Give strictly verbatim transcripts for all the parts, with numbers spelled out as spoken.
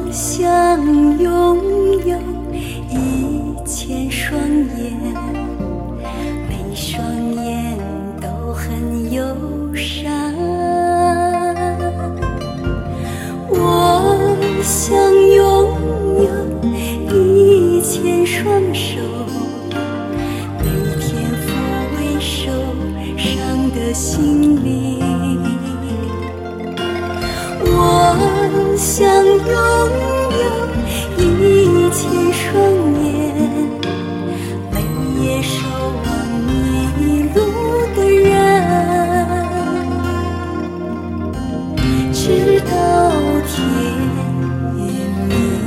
想拥有一千双眼，每双眼都很忧伤。我想拥有一千双手，每天抚慰受伤的心灵。我想拥有一千双眼，每夜守望迷路的人，直到天明。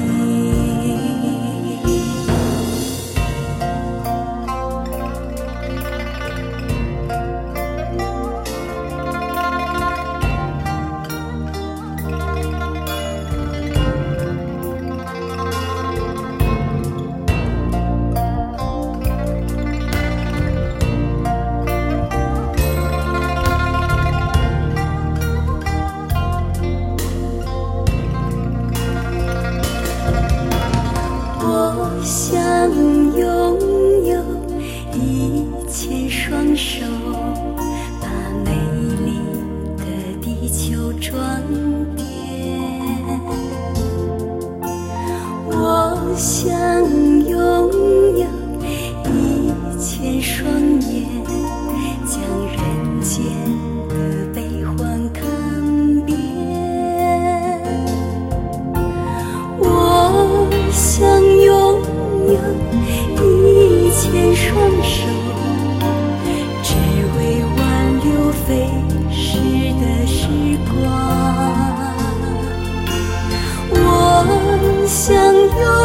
我想拥有一千双手，把美丽的地球装点。我想拥有一千双眼，将人间的悲欢看遍。我想拥有一千双手，只为挽留飞逝的时光。我想拥